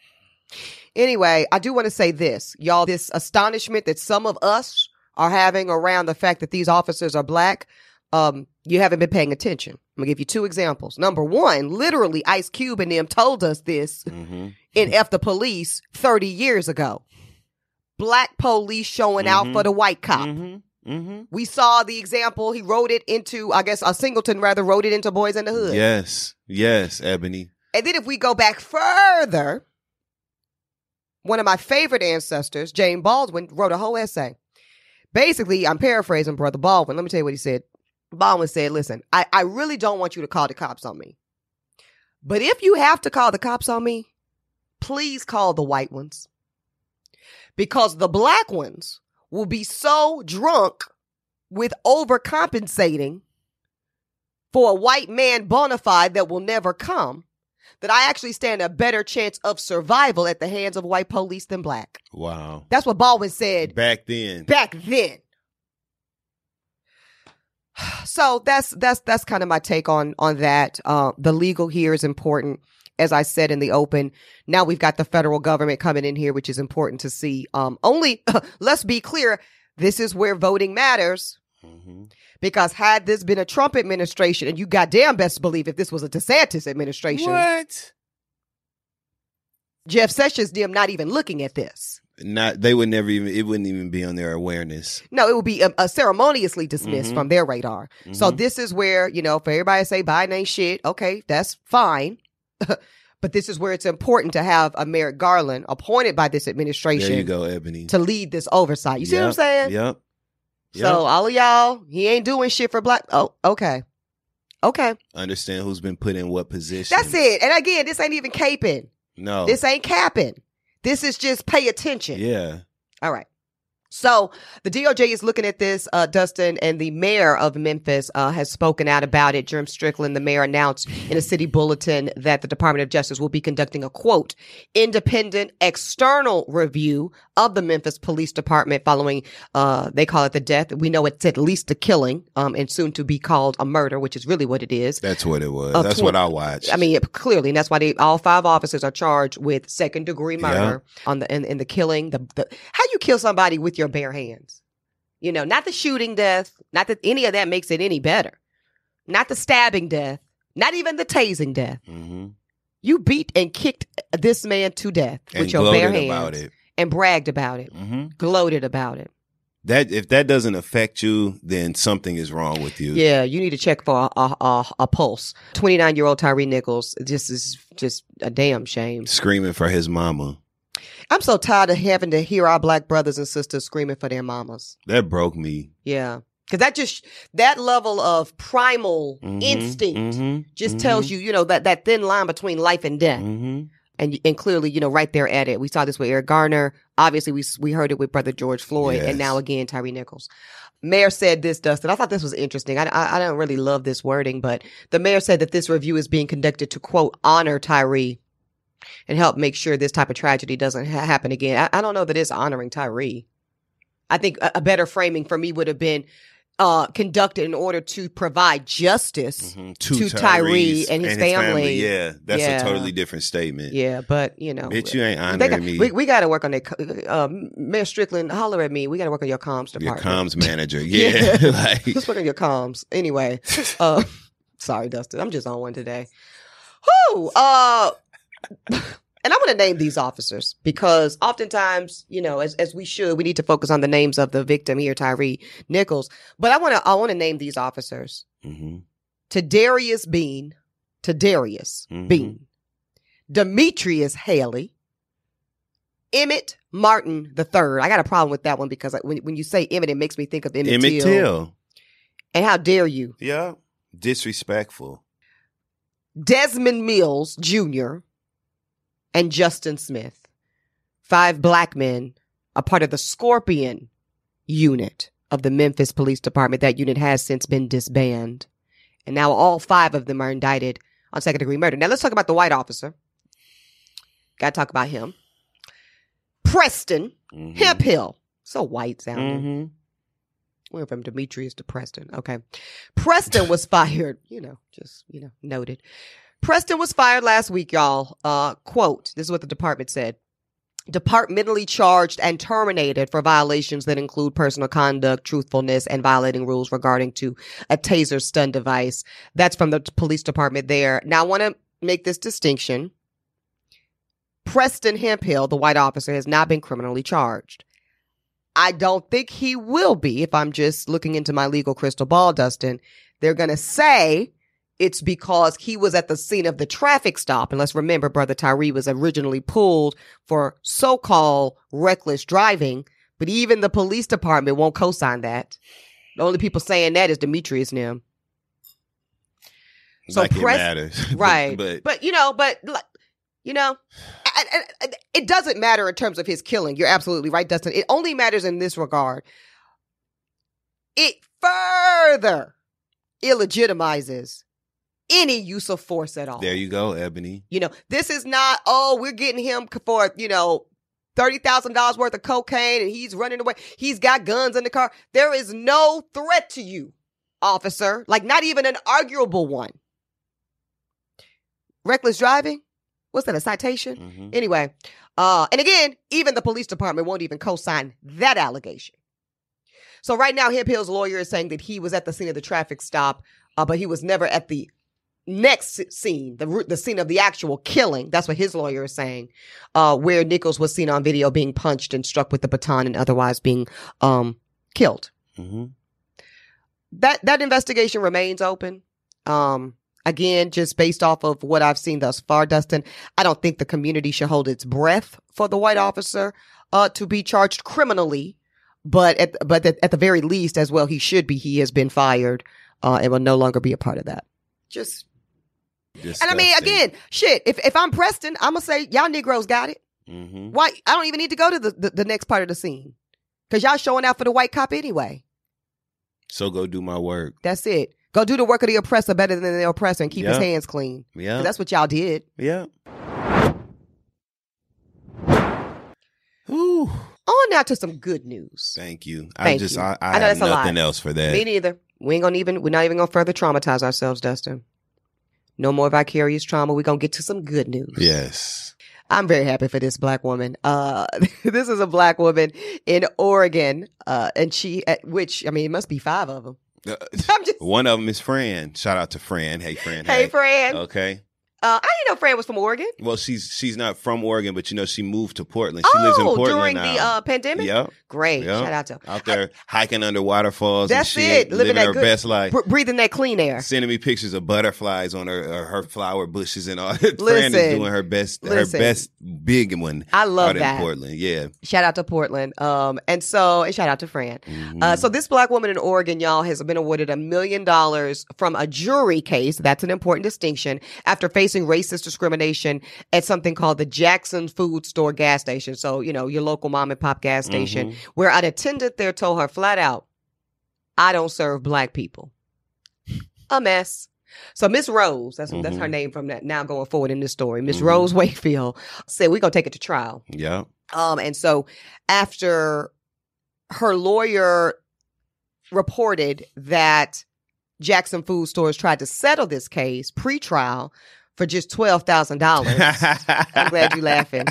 Anyway, I do want to say this. Y'all, this astonishment that some of us are having around the fact that these officers are black, um, you haven't been paying attention. I'm going to give you two examples. Number one, literally Ice Cube and them told us this mm-hmm. in F the Police thirty years ago. Black police showing mm-hmm. out for the white cop. Mm-hmm. Mm-hmm. We saw the example. He wrote it into, I guess, a Singleton rather wrote it into Boys in the Hood. Yes. Yes, Ebony. And then if we go back further, one of my favorite ancestors, Jane Baldwin, wrote a whole essay. Basically, I'm paraphrasing Brother Baldwin. Let me tell you what he said. Baldwin said, listen, I, I really don't want you to call the cops on me. But if you have to call the cops on me, please call the white ones. Because the black ones will be so drunk with overcompensating for a white man bona fide that will never come, that I actually stand a better chance of survival at the hands of white police than black. Wow. That's what Baldwin said. Back then. Back then. So that's that's that's kind of my take on on that. Uh, the legal here is important. As I said in the open, now we've got the federal government coming in here, which is important to see. Um, only, let's be clear, this is where voting matters. Mm-hmm. Because had this been a Trump administration, and you goddamn best believe if this was a DeSantis administration. What? Jeff Sessions, them not even looking at this. Not, they would never even, it wouldn't even be on their awareness. No, it would be a, a ceremoniously dismissed mm-hmm. from their radar. Mm-hmm. So this is where, you know, for everybody to say Biden ain't shit, okay, that's fine. But this is where it's important to have a Merrick Garland appointed by this administration. There you go, Ebony. To lead this oversight. You see yep. what I'm saying? Yep. yep. So all of y'all, he ain't doing shit for black. Oh, okay. Okay. Understand who's been put in what position. That's it. And again, this ain't even caping. No. This ain't capping. This is just pay attention. Yeah. All right. So the D O J is looking at this, uh, Dustin, and the mayor of Memphis uh, has spoken out about it. Jerm Strickland, the mayor, announced in a city bulletin that the Department of Justice will be conducting a, quote, independent external review of the Memphis Police Department following, uh, they call it the death. We know it's at least a killing um, and soon to be called a murder, which is really what it is. That's what it was. Uh, that's tw- what I watched. I mean, it, clearly, and that's why they, all five officers are charged with second degree murder yeah. on the in, in the killing. The, the how you kill somebody with your bare hands, you know, not the shooting death, not that any of that makes it any better, not the stabbing death, not even the tasing death. Mm-hmm. You beat and kicked this man to death and with your bare hands about it. and bragged about it, mm-hmm. gloated about it. That if that doesn't affect you, then something is wrong with you. Yeah, you need to check for a, a, a, a pulse. twenty-nine-year-old Tyre Nichols. This is just a damn shame. Screaming for his mama. I'm so tired of having to hear our black brothers and sisters screaming for their mamas. That broke me. Yeah. Because that just, that level of primal Mm-hmm, instinct mm-hmm, just mm-hmm. tells you, you know, that, that thin line between life and death. Mm-hmm. And and clearly, you know, right there at it. We saw this with Eric Garner. Obviously, we we heard it with Brother George Floyd. Yes. And now again, Tyre Nichols. Mayor said this, Dustin. I thought this was interesting. I, I, I don't really love this wording, but the mayor said that this review is being conducted to, quote, honor Tyre and help make sure this type of tragedy doesn't ha- happen again. I, I don't know that it's honoring Tyre. I think a, a better framing for me would have been uh, conducted in order to provide justice Mm-hmm. to, To Tyre Tyrese and his family. Yeah, that's Yeah. a totally different statement. Yeah, but, you know. Bitch, you ain't they honoring got, me. We, we got to work on that. Uh, Mayor Strickland, holler at me. We got to work on your comms Your department. comms manager. Yeah. Yeah. like, Let's work on your comms. Anyway. Uh, sorry, Dustin. I'm just on one today. Whoo! Uh, and I'm going to name these officers because oftentimes, you know, as as we should, we need to focus on the names of the victim here, Tyre Nichols. But I want to I want to name these officers. mm-hmm. To Darius Bean, to Darius Mhm. Bean, Demetrius Haley, Emmett Martin the third. I got a problem with that one because when when you say Emmett, it makes me think of Emmett, Emmett Till. Till. And how dare you? Yeah. Disrespectful. Desmond Mills Junior and Justin Smith, five black men, a part of the Scorpion unit of the Memphis Police Department. That unit has since been disbanded. And now all five of them are indicted on second degree murder. Now let's talk about the white officer. Got to talk about him. Preston Mm-hmm. Hemphill. So white sounding. Mm-hmm. Went from Demetrius to Preston. Okay. Preston was fired, you know, just, you know, noted. Preston was fired last week, y'all. Uh, quote, this is what the department said. Departmentally charged and terminated for violations that include personal conduct, truthfulness, and violating rules regarding to a taser stun device. That's from the police department there. Now, I want to make this distinction. Preston Hemphill, the white officer, has not been criminally charged. I don't think he will be if I'm just looking into my legal crystal ball, Dustin. They're going to say it's because he was at the scene of the traffic stop. And let's remember, Brother Tyre was originally pulled for so-called reckless driving, but even the police department won't co-sign that. The only people saying that is Demetrius and them. So like press, it matters. right. but, but, you know, but, you know, I, I, I, it doesn't matter in terms of his killing. You're absolutely right, Dustin. It only matters in this regard. It further illegitimizes any use of force at all. there you go, Ebony. You know, this is not, oh, we're getting him for, you know, thirty thousand dollars worth of cocaine and he's running away. He's got guns in the car. There is no threat to you, officer. Like, not even an arguable one. Reckless driving? What's that, a citation? Mm-hmm. Anyway, uh, and again, even the police department won't even co-sign that allegation. So right now, Hemphill's lawyer is saying that he was at the scene of the traffic stop, uh, but he was never at the next scene, the the scene of the actual killing. That's what his lawyer is saying, uh, where Nichols was seen on video being punched and struck with the baton and otherwise being um, killed. Mm-hmm. That that investigation remains open. Um, again, just based off of what I've seen thus far, Dustin, I don't think the community should hold its breath for the white officer uh, to be charged criminally. But at but at, at the very least, as well, he should be. He has been fired uh, and will no longer be a part of that. Just Disgusting. and I mean, again, shit. If if I'm Preston, I'm gonna say y'all Negroes got it. Mm-hmm. Why? I don't even need to go to the the, the next part of the scene because y'all showing out for the white cop anyway. So go do my work. That's it. Go do the work of the oppressor better than the oppressor and keep Yep. his hands clean. Yeah. That's what y'all did. Yeah. Ooh. On now to some good news. Thank you. I Thank just you. I, I, I know have that's a nothing lot. else for that. Me neither. We ain't gonna even. We're not even gonna further traumatize ourselves, Dustin. No more vicarious trauma. We're gonna get to some good news. Yes. I'm very happy for this black woman. Uh, this is a black woman in Oregon, uh, and she, at which I mean, it must be five of them. Uh, I'm just, One of them is Fran. Shout out to Fran. Hey, Fran. hey, friend. Okay. Uh, I didn't know Fran was from Oregon. Well, she's she's not from Oregon, but you know she moved to Portland. She oh, lives in Portland during now. the uh, pandemic. Yep. Great. Yep. Shout out to out there I, hiking under waterfalls. That's and shit, it. Living, living that her good, best life. Br- breathing that clean air. Sending me pictures of butterflies on her uh, her flower bushes and all. Listen, Fran is doing her best. Listen. Her best big one. I love out that. in Portland. Yeah. Shout out to Portland. Um, and so and shout out to Fran. Mm-hmm. Uh, so this black woman in Oregon, y'all, has been awarded a million dollars from a jury case. That's an important distinction after facing racist discrimination at something called the Jackson Food Store gas station. So, you know, your local mom and pop gas station, mm-hmm. where an attendant there told her flat out, I don't serve black people. A mess. So Miss Rose, that's, mm-hmm. that's her name from that now going forward in this story. Miss mm-hmm. Rose Wakefield said, we're going to take it to trial. Yeah. Um, and so after her lawyer reported that Jackson Food Stores tried to settle this case pre-trial for just twelve thousand dollars. I'm glad you're laughing.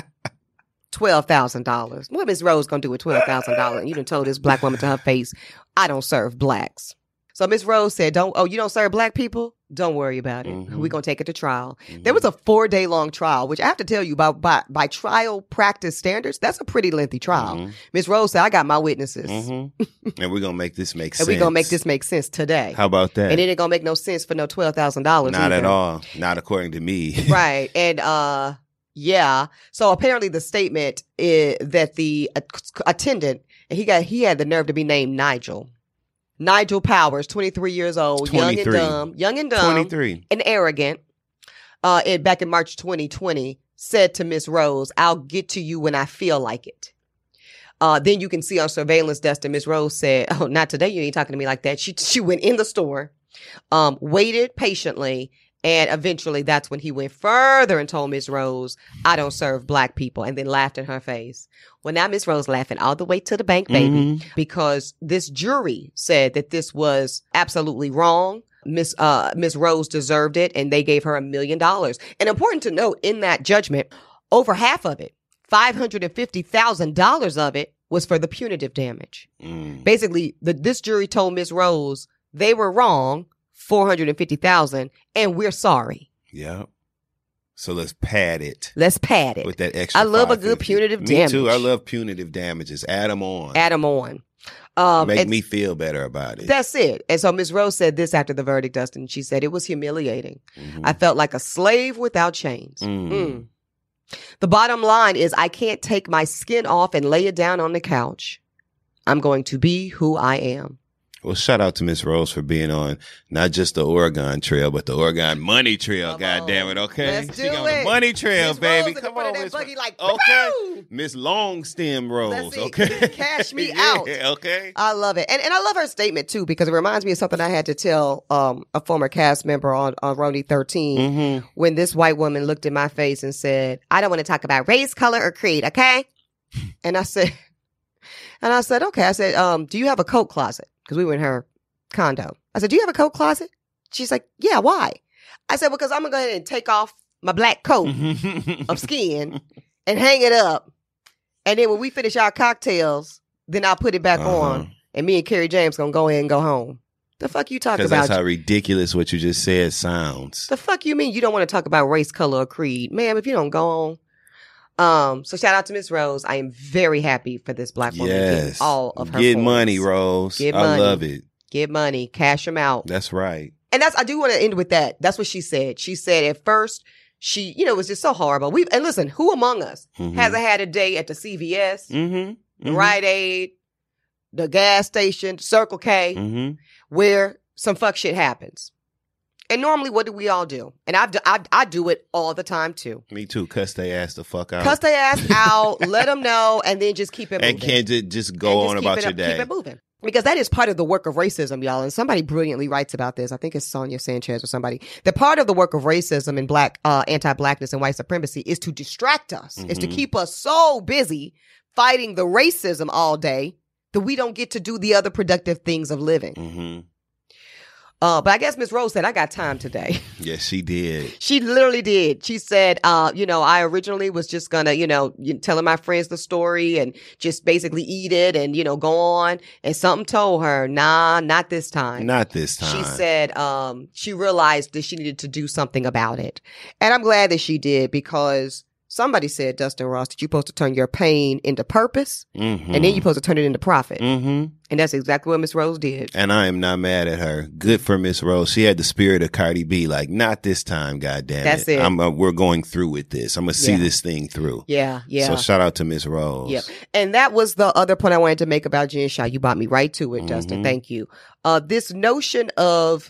twelve thousand dollars. What Miss Rose going to do with twelve thousand dollars? And you done told this black woman to her face, I don't serve blacks. So Miss Rose said, "Don't. Oh, you don't serve black people? Don't worry about it. Mm-hmm. We're going to take it to trial." Mm-hmm. There was a four-day long trial, which I have to tell you, by, by, by trial practice standards, that's a pretty lengthy trial. Mm-hmm. Miss Rose said, I got my witnesses. Mm-hmm. And we're going to make this make and sense. And we're going to make this make sense today. How about that? And it ain't going to make no sense for no twelve thousand dollars Not either. at all. Not according to me. Right. And, uh, yeah. So apparently the statement is that the uh, attendant, and he got, he had the nerve to be named Nigel. Nigel Powers, twenty-three years old, young and dumb, young and dumb, twenty-three and arrogant. Uh, and back in March twenty twenty, said to Miss Rose, "I'll get to you when I feel like it." Uh, then you can see on surveillance desk that Miss Rose said, "Oh, not today. You ain't talking to me like that." She she went in the store, um, waited patiently, and eventually that's when he went further and told Miss Rose, "I don't serve black people," and then laughed in her face. Well, now Miss Rose laughing all the way to the bank, baby, mm-hmm. because this jury said that this was absolutely wrong. Miss uh, Miss Rose deserved it, and they gave her a million dollars. And important to note, in that judgment, over half of it, five hundred fifty thousand dollars of it, was for the punitive damage. Mm. Basically, the, this jury told Miss Rose they were wrong, four hundred fifty thousand dollars, and we're sorry. Yeah. So let's pad it. Let's pad it. With that extra I love a good punitive me damage. Me too. I love punitive damages. Add them on. Add them on. Um, Make me feel better about it. That's it. And so Miz Rose said this after the verdict, Dustin. She said, it was humiliating. Mm-hmm. I felt like a slave without chains. Mm. Mm. The bottom line is I can't take my skin off and lay it down on the couch. I'm going to be who I am. Well, shout out to Miss Rose for being on not just the Oregon Trail, but the Oregon Money Trail. Come God on. Damn it, okay? Let's she do on it. the Money Trail, Miss baby. Rose Come on, Miss Rose. Like, okay, Miss Long Stem Rose. Okay, cash me yeah, out. Okay, I love it, and and I love her statement too because it reminds me of something I had to tell um a former cast member on on Roni thirteen mm-hmm. when this white woman looked in my face and said, "I don't want to talk about race, color, or creed, okay?" And I said, and I said, okay. I said, um, do you have a coat closet? Because we were in her condo. I said, do you have a coat closet? She's like, yeah, why? I said, because I'm going to go ahead and take off my black coat of skin and hang it up. And then when we finish our cocktails, then I'll put it back uh-huh. on. And me and Kerry James going to go ahead and go home. The fuck you talking about? Because that's how ridiculous what you just said sounds. The fuck you mean you don't want to talk about race, color, or creed? Ma'am, if you don't go on. Um, so shout out to Miss Rose. I am very happy for this black woman yes. getting all of her Get points. money, Rose. Get I money. love it. Get money. Cash them out. That's right. And that's, I do want to end with that. That's what she said. She said at first, she, you know, it was just so horrible. We And listen, who among us mm-hmm. hasn't had a day at the C V S, mm-hmm. Mm-hmm. the Rite Aid, the gas station, Circle K, mm-hmm. where some fuck shit happens? And normally, what do we all do? And I've, I, I do it all the time, too. Me, too. Cuss they ass the fuck out. Cuss they ass out, let them know, and then just keep it moving. And can't just, just go and on just about it your up, day. Keep it moving. Because that is part of the work of racism, y'all. And somebody brilliantly writes about this. I think it's Sonia Sanchez or somebody. That part of the work of racism and black, uh, anti-blackness and white supremacy is to distract us, mm-hmm. is to keep us so busy fighting the racism all day that we don't get to do the other productive things of living. Mm-hmm. Uh, but I guess Miss Rose said, I got time today. Yes, she did. She literally did. She said, uh, you know, I originally was just going to, you know, telling my friends the story and just basically eat it and, you know, go on. And something told her, nah, not this time. Not this time. She said um, she realized that she needed to do something about it. And I'm glad that she did because somebody said, Dustin Ross, that you're supposed to turn your pain into purpose Mm-hmm. and then you're supposed to turn it into profit. Mm-hmm. And that's exactly what Miss Rose did. And I am not mad at her. Good for Miss Rose. She had the spirit of Cardi B. Like, not this time, goddamn That's it. it. I'm, uh, we're going through with this. I'm going to see Yeah. this thing through. Yeah, yeah. So shout out to Miss Rose. Yep. And that was the other point I wanted to make about Jen Shah. You brought me right to it, Justin. Mhm. Thank you. Uh, this notion of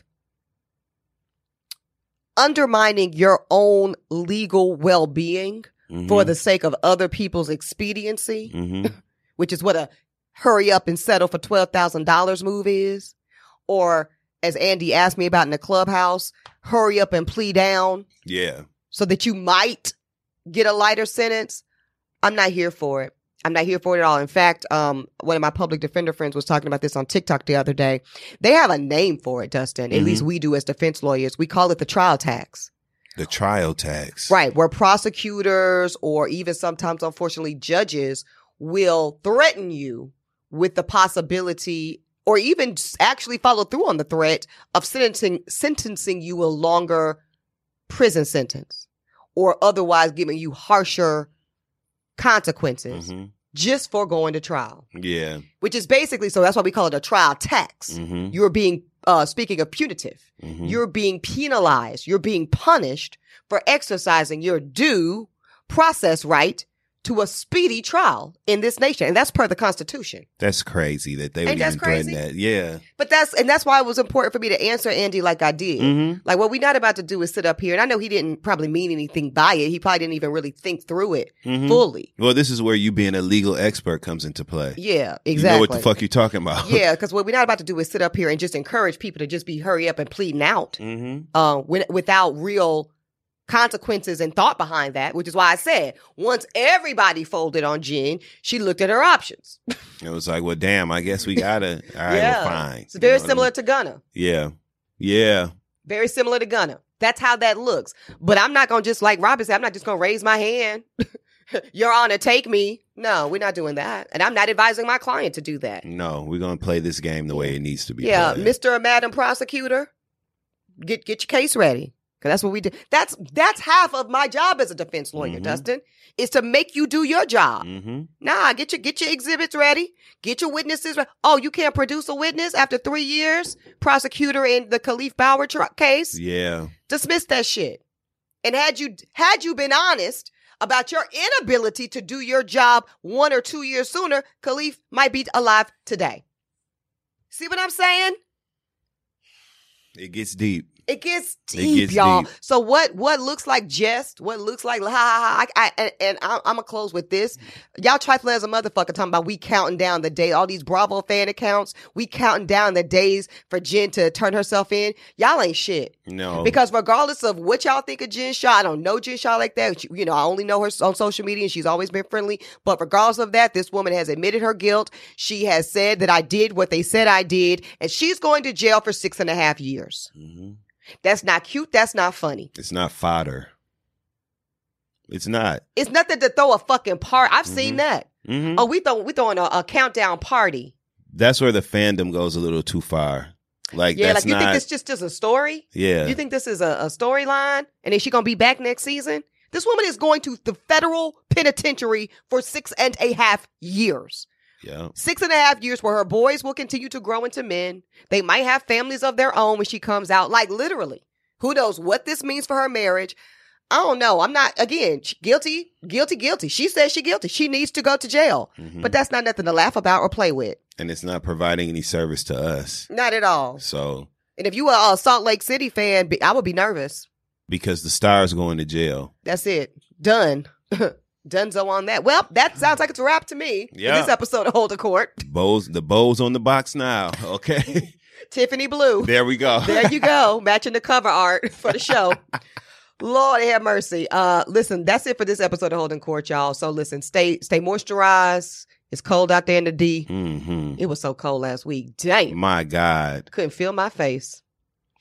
undermining your own legal well-being Mhm. for the sake of other people's expediency, Mhm. which is what a hurry up and settle for twelve thousand dollars move is. Or as Andy asked me about in the clubhouse, hurry up and plea down Yeah. so that you might get a lighter sentence. I'm not here for it. I'm not here for it at all. In fact, um, one of my public defender friends was talking about this on TikTok the other day. They have a name for it, Dustin. At Mhm. least we do as defense lawyers. We call it the trial tax. The trial tax. Right. Where prosecutors or even sometimes, unfortunately, judges will threaten you with the possibility or even just actually follow through on the threat of sentencing, sentencing you a longer prison sentence or otherwise giving you harsher consequences Mhm. just for going to trial, Yeah. which is basically, so that's why we call it a trial tax. Mhm. You're being, uh, speaking of punitive, Mhm. you're being penalized. You're being punished for exercising your due process right to a speedy trial in this nation. And that's per the Constitution. That's crazy that they would Ain't that even threaten crazy? that. Yeah. But that's, and that's why it was important for me to answer Andy like I did. Mhm. Like, what we're not about to do is sit up here. And I know he didn't probably mean anything by it. He probably didn't even really think through it Mhm. fully. Well, this is where you being a legal expert comes into play. Yeah, exactly. You know what the fuck you're talking about. Yeah, because what we're not about to do is sit up here and just encourage people to just be hurry up and pleading out Mhm. uh, when, without real consequences and thought behind that, which is why I said once everybody folded on Jen, she looked at her options. It was like, well, damn, I guess we gotta. All right, Yeah. well, fine. It's very You know what I similar mean? to Gunna. Yeah. Yeah. Very similar to Gunna. That's how that looks. But I'm not going to just, like Robin said, I'm not just going to raise my hand. Your Honor, take me. No, we're not doing that. And I'm not advising my client to do that. No, we're gonna play this game the way it needs to be. Yeah, played. Mister or Madam Prosecutor, get get your case ready. Because that's what we do. That's that's half of my job as a defense lawyer, Mhm. Dustin, is to make you do your job. Mm-hmm. Nah, get your get your exhibits ready. Get your witnesses ready. Oh, you can't produce a witness after three years? Prosecutor in the Khalif Bauer tr- case? Yeah. Dismiss that shit. And had you had you been honest about your inability to do your job one or two years sooner, Khalif might be alive today. See what I'm saying? It gets deep. It gets It deep, gets y'all. deep. So what what looks like jest, what looks like ha ha ha, I, I, and, and I'm, I'm gonna close with this. Y'all trifling as a motherfucker talking about we counting down the day, all these Bravo fan accounts, we counting down the days for Jen to turn herself in. Y'all ain't shit. No. Because regardless of what y'all think of Jen Shah, I don't know Jen Shah like that. She- You know, I only know her on social media and she's always been friendly. But regardless of that, this woman has admitted her guilt. She has said that I did what they said I did, and she's going to jail for six and a half years. hmm That's not cute. That's not funny. It's not fodder. It's not. It's nothing to throw a fucking party. I've seen Mhm. that. hmm Oh, we throw we throwing a, a countdown party. That's where the fandom goes a little too far. Like, Yeah, that's like you not. think this just is a story? yeah. You think this is a, a storyline? And is she gonna be back next season? This woman is going to the federal penitentiary for six and a half years. yeah. Six and a half years where her boys will continue to grow into men. They might have families of their own when she comes out. Like, literally. Who knows what this means for her marriage? I don't know. I'm not, again, she- guilty, guilty, guilty. She says she's guilty. She needs to go to jail. Mhm. But that's not nothing to laugh about or play with. And it's not providing any service to us. Not at all. So, And if you were a Salt Lake City fan, be- I would be nervous. because the stars going to jail. That's it. Done. Dunzo on that. Well, that sounds like it's a wrap to me. for Yeah. This episode of Hold the Court. Bows, the bows on the box now. Okay. Tiffany Blue. There we go. There you go. Matching the cover art for the show. Lord have mercy. Uh, listen, that's it for this episode of Holding Court, y'all. So listen, stay stay moisturized. It's cold out there in the D. hmm It was so cold last week. Dang. My God. Couldn't feel my face.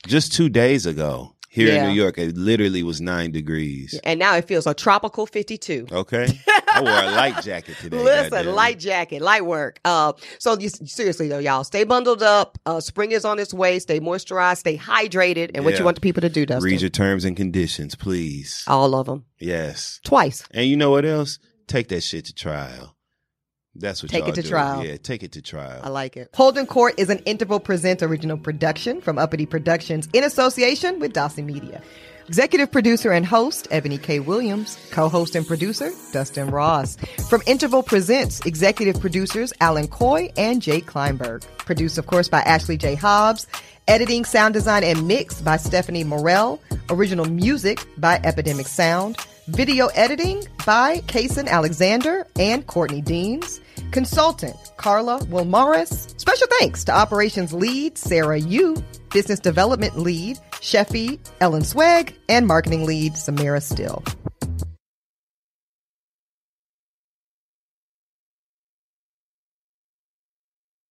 Just two days ago. Here Yeah. in New York, it literally was nine degrees. And now it feels a tropical fifty-two. Okay. I wore a light jacket today. Listen, goddamn. light jacket, light work. Uh, so you, seriously though, y'all, stay bundled up. Uh, spring is on its way. Stay moisturized. Stay hydrated. And what Yeah. you want the people to do, Dustin? Read your terms and conditions, please. All of them. Yes. Twice. And you know what else? Take that shit to trial. That's what Take y'all it to do. trial. Yeah, take it to trial. I like it. Holden Court is an Interval Presents original production from Uppity Productions in association with Dawson Media. Executive producer and host, Ebony K. Williams. Co-host and producer, Dustin Ross. From Interval Presents, executive producers, Alan Coy and Jake Kleinberg. Produced, of course, by Ashley J. Hobbs. Editing, sound design, and mix by Stephanie Morell. Original music by Epidemic Sound. Video editing by Kason Alexander and Courtney Deans. Consultant, Carla Wilmaris. Special thanks to Operations Lead, Sarah Yu. Business Development Lead, Sheffy Ellen Swag. And Marketing Lead, Samira Still.